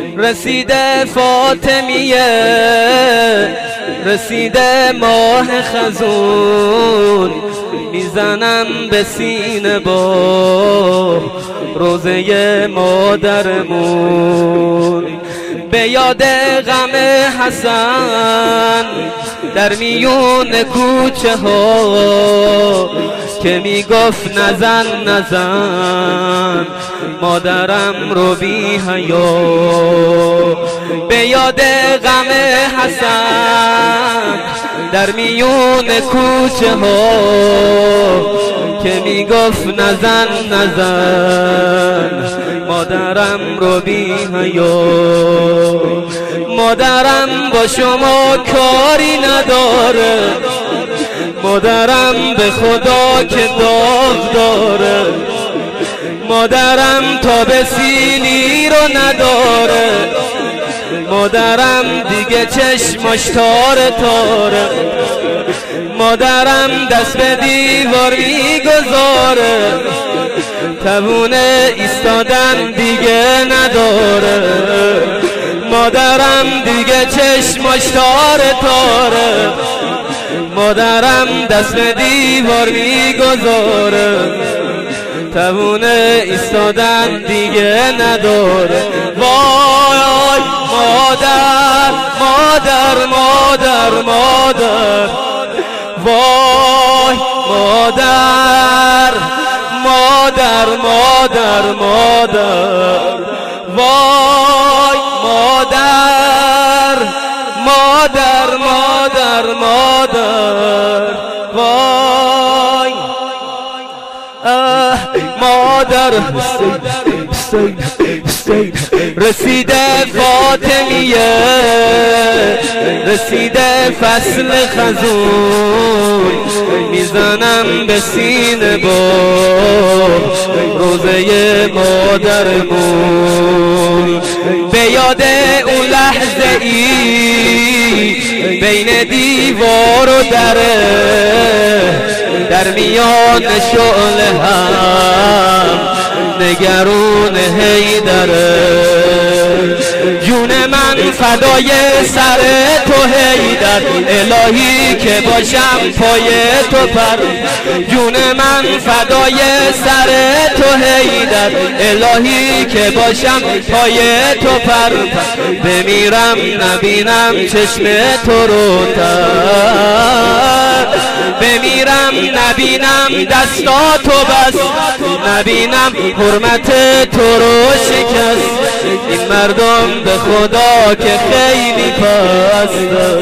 رسیده فاطمیه، رسیده ماه خزون، میزنم به سینه با روزه مادرمون. به یاد غم حسن در میون کوچه ها که میگفت نزن نزن مادرم رو بی حیا. به یاد غم حسن در میون کوچه ها که میگفت نزن نزن مادرم رو بی حیا. مادرم با شما کاری نداره، مادرم به خدا که داغ داره، مادرم تا به سینی رو نداره، مادرم دیگه چشماش تاره تاره، مادرم دست به دیوار میگذاره، توونه ایستادن دیگه نداره، مادرم دیگه چشماش تاره تاره، مادرم دست به دیوار میگذاره، توونه ایستادن دیگه نداره. وای مادر مادر مادر مادر، وای مادر مادر مادر مادر، وای مادر مادر مادر مادر، وای مادر. رسیده فاطمیه، رسیده فصل خزون، میزنم به سینه با روزه مادرمون. به یاد اون لحظه ای بین دیوار و در میان شعله هم نگرون حیدره. جون من فدای سر تو حیدر، الهی که باشم پای تو پر. جون من فدای سر تو حیدر، الهی که باشم پای تو پر. بمیرم نبینم چشم تو رو تر، بمیرم نبینم دستاتو بس، نبینم حرمت تو رو شکست. این مردم به خدا که خیلی پسته،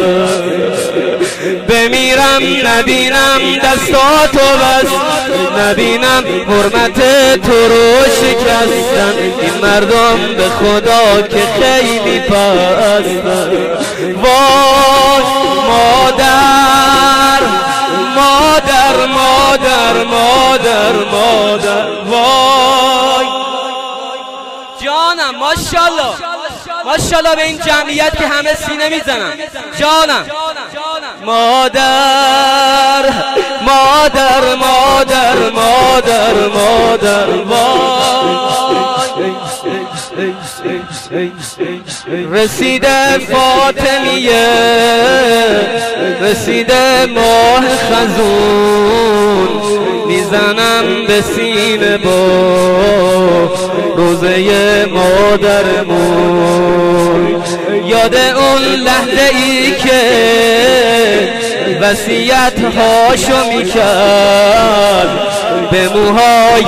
بمیرم نبینم دستاتو بس، نبینم حرمت تو رو شکستن. این مردم به خدا که خیلی پسته. وای مادر مادر مادر مادر مادر، وای جانم. ماشاءالله ماشاءالله به این جمعیت که همه سینه میزنن. جانم مادر مادر مادر مادر مادر، رسیده فاطمیه، رسیده ماه خزون، میزنم به سینه با روزه مادرمون. یاد اون لحظه ای که وصیت هاشو میکرد به موهای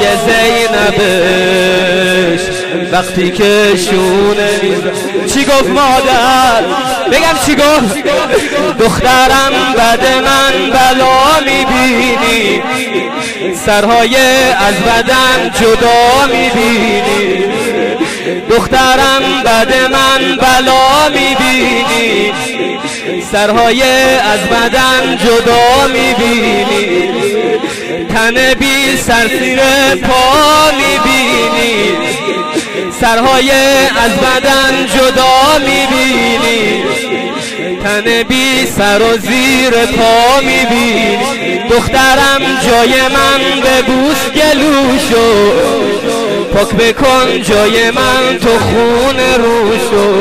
زینبش وقتی که شونه میزد. چی گفت مادر؟ بگم چی گفت؟ دخترم بد من بلا میبینی، سرهای از بدن جدا میبینی، دخترم بد من بلا میبینی، سرهای از بدن جدا میبینی، تن بی سر زیر پا میبینی، سرهای از بدن جدا میبینی، تن بی سر و زیر پا میبینی. دخترم جای من ببوس گلوشو، پاک بکن جای من تو خون روشو،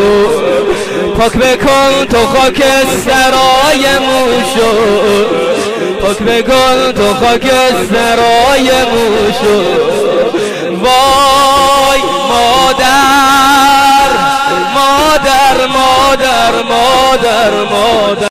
پاک بکن تو خاک سرای موشو، پاک بکن تو خاک سرای موشو. وای مادر مادر مادر مادر مادر